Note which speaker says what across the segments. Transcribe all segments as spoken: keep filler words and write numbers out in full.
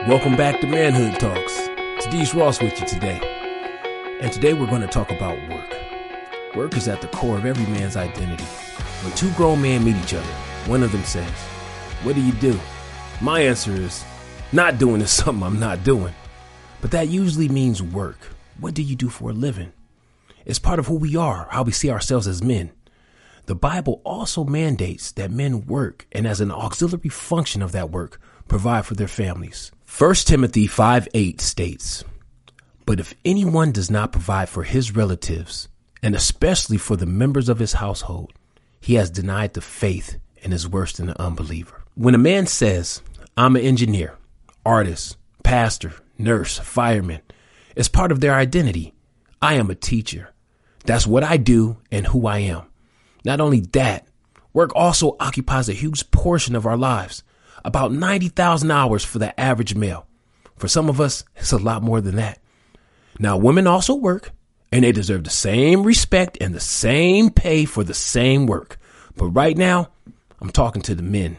Speaker 1: Welcome back to Manhood Talks. Tadish Ross with you today. And today we're going to talk about work. Work is at the core of every man's identity. When two grown men meet each other, one of them says, "What do you do?" My answer is, not doing is something I'm not doing. But that usually means work. What do you do for a living? It's part of who we are, how we see ourselves as men. The Bible also mandates that men work, and as an auxiliary function of that work, provide for their families. First Timothy five eight states, "But if anyone does not provide for his relatives, and especially for the members of his household, he has denied the faith and is worse than an unbeliever." When a man says, "I'm an engineer, artist, pastor, nurse, fireman," it's part of their identity. I am a teacher. That's what I do and who I am. Not only that, work also occupies a huge portion of our lives. About ninety thousand hours for the average male. For some of us, it's a lot more than that. Now, women also work, and they deserve the same respect and the same pay for the same work. But right now, I'm talking to the men.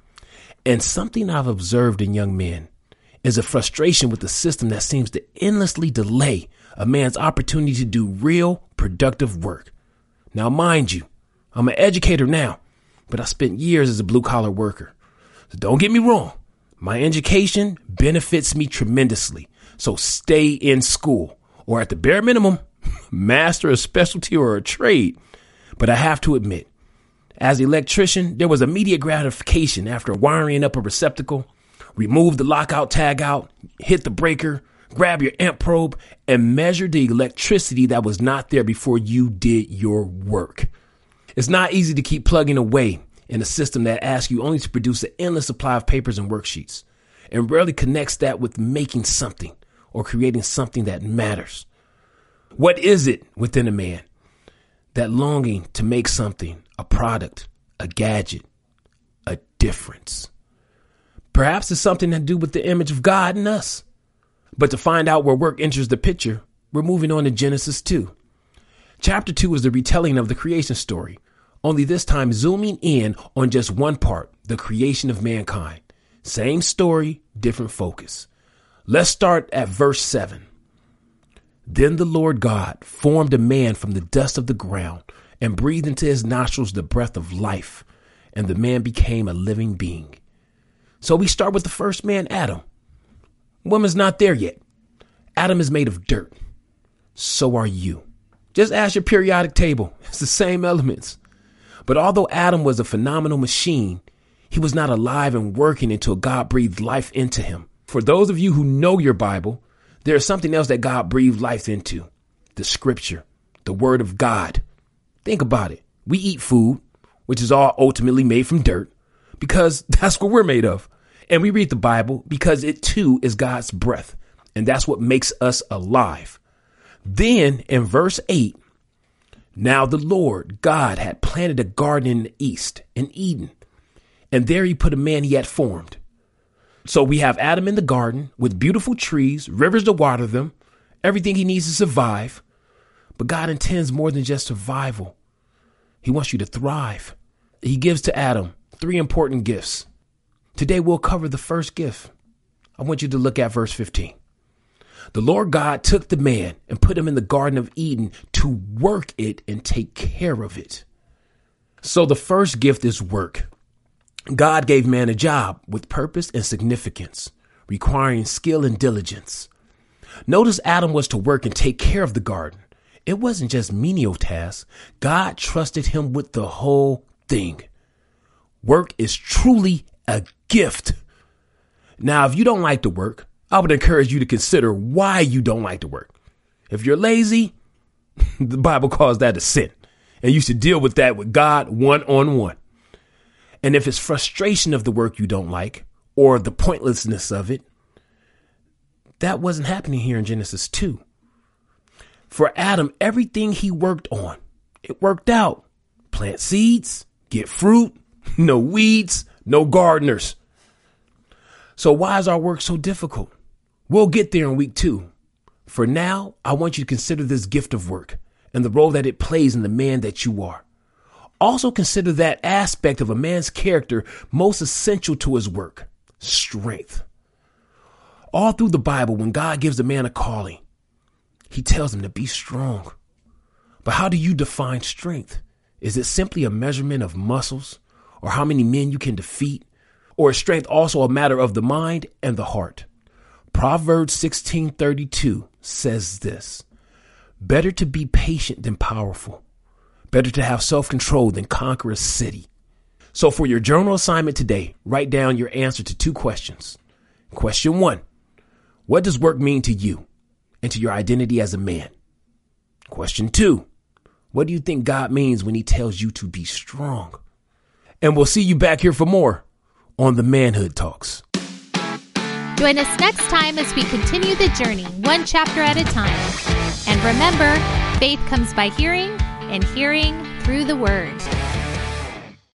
Speaker 1: And something I've observed in young men is a frustration with the system that seems to endlessly delay a man's opportunity to do real, productive work. Now, mind you, I'm an educator now, but I spent years as a blue-collar worker. So don't get me wrong. My education benefits me tremendously. So stay in school, or at the bare minimum, master a specialty or a trade. But I have to admit, as an electrician, there was immediate gratification after wiring up a receptacle, remove the lockout tag out, hit the breaker, grab your amp probe, and measure the electricity that was not there before you did your work. It's not easy to keep plugging away in a system that asks you only to produce an endless supply of papers and worksheets, and rarely connects that with making something or creating something that matters. What is it within a man? That longing to make something, a product, a gadget, a difference. Perhaps it's something to do with the image of God in us. But to find out where work enters the picture, we're moving on to Genesis two. Chapter two is the retelling of the creation story, only this time zooming in on just one part, the creation of mankind. Same story, different focus. Let's start at verse seven. "Then the Lord God formed a man from the dust of the ground and breathed into his nostrils the breath of life, and the man became a living being." So we start with the first man, Adam. Woman's not there yet. Adam is made of dirt. So are you. Just ask your periodic table. It's the same elements. But although Adam was a phenomenal machine, he was not alive and working until God breathed life into him. For those of you who know your Bible, there is something else that God breathed life into. The scripture, the word of God. Think about it. We eat food, which is all ultimately made from dirt, because that's what we're made of. And we read the Bible because it too is God's breath. And that's what makes us alive. Then in verse eight, "Now the Lord God had planted a garden in the east, in Eden, and there he put a man he had formed." So we have Adam in the garden with beautiful trees, rivers to water them, everything he needs to survive. But God intends more than just survival. He wants you to thrive. He gives to Adam three important gifts. Today we'll cover the first gift. I want you to look at verse fifteen. "The Lord God took the man and put him in the Garden of Eden to work it and take care of it." So the first gift is work. God gave man a job with purpose and significance, requiring skill and diligence. Notice Adam was to work and take care of the garden. It wasn't just menial tasks. God trusted him with the whole thing. Work is truly a gift. Now, if you don't like to work, I would encourage you to consider why you don't like to work. If you're lazy, the Bible calls that a sin, and you should deal with that with God one-on-one. And if it's frustration of the work you don't like, or the pointlessness of it, that wasn't happening here in Genesis two. For Adam, everything he worked on, it worked out. Plant seeds, get fruit, no weeds, no gardeners. So why is our work so difficult? We'll get there in week two. For now, I want you to consider this gift of work and the role that it plays in the man that you are. Also consider that aspect of a man's character most essential to his work, strength. All through the Bible, when God gives a man a calling, he tells him to be strong. But how do you define strength? Is it simply a measurement of muscles or how many men you can defeat? Or is strength also a matter of the mind and the heart? Proverbs sixteen thirty-two says this: better to be patient than powerful. Better to have self-control than conquer a city. So for your journal assignment today, write down your answer to two questions. Question one: what does work mean to you and to your identity as a man? Question two: what do you think God means when he tells you to be strong? And we'll see you back here for more on the Manhood Talks.
Speaker 2: Join us next time as we continue the journey, one chapter at a time. And remember, faith comes by hearing, and hearing through the Word.